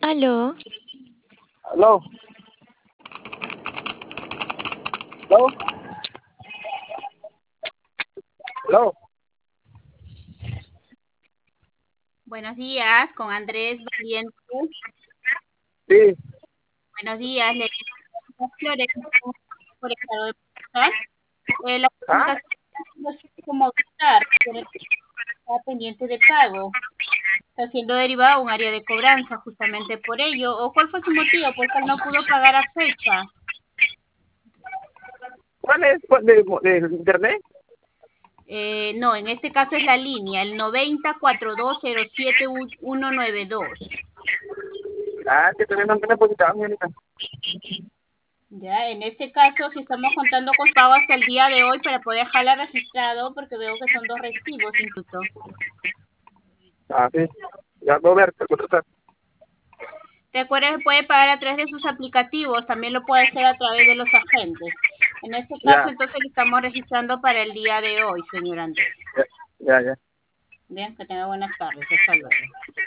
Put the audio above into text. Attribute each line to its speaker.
Speaker 1: Aló,
Speaker 2: Aló, aló, aló.
Speaker 3: Buenos días, con Andrés Valiente.
Speaker 2: Sí,
Speaker 3: Buenos días, le Flores, por el estado de Portugal. La
Speaker 2: ¿ah?
Speaker 3: comunicación no sé cómo estar, pero está pendiente de pago. Está siendo derivado a un área de cobranza justamente por ello. ¿O cuál fue su motivo? ¿Por qué no pudo pagar a fecha?
Speaker 2: ¿Cuál es de internet?
Speaker 3: No, en este caso es la línea, el 904207-192.
Speaker 2: Ah, que todavía no me he depositado, señorita.
Speaker 3: Ya, en este caso, si estamos contando con pago hasta el día de hoy para poder dejarla registrado, porque veo que son dos recibos incluso.
Speaker 2: Ah, sí. Ya voy a ver, voy a tratar.
Speaker 3: Recuerde que puede pagar a través de sus aplicativos, también lo puede hacer a través de los agentes. En este caso,
Speaker 2: Ya,
Speaker 3: entonces, le estamos registrando para el día de hoy, señor Andrés.
Speaker 2: ya, ya.
Speaker 3: Bien, que tenga buenas tardes. Hasta luego.